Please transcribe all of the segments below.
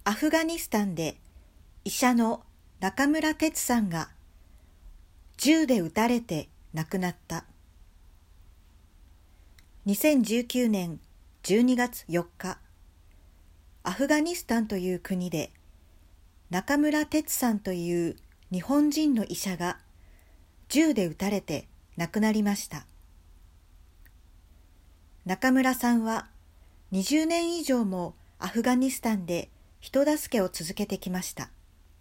アフガニスタンで医者の中村哲さんが銃で撃たれて亡くなった。2019年12月4日、アフガニスタンという国で中村哲さんという日本人の医者が銃で撃たれて亡くなりました。中村さんは20年以上もアフガニスタンで人助けを続けてきました。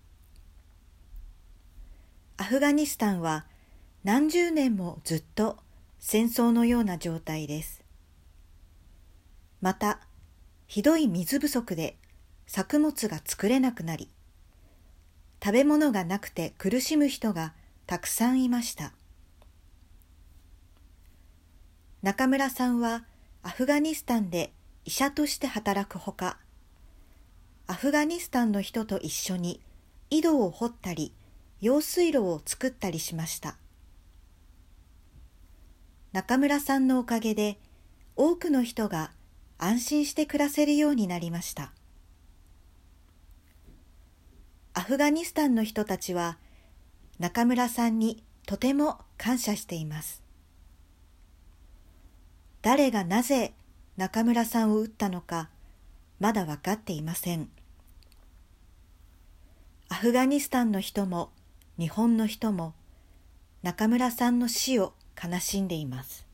アフガニスタンは何十年もずっと戦争のような状態です。また、ひどい水不足で作物が作れなくなり、食べ物がなくて苦しむ人がたくさんいました。中村さんはアフガニスタンで医者として働くほか、アフガニスタンの人と一緒に井戸を掘ったり、用水路を作ったりしました。中村さんのおかげで多くの人が安心して暮らせるようになりました。アフガニスタンの人たちは中村さんにとても感謝しています。誰がなぜ中村さんを撃ったのかまだ分かっていません。アフガニスタンの人も日本の人も中村さんの死を悲しんでいます。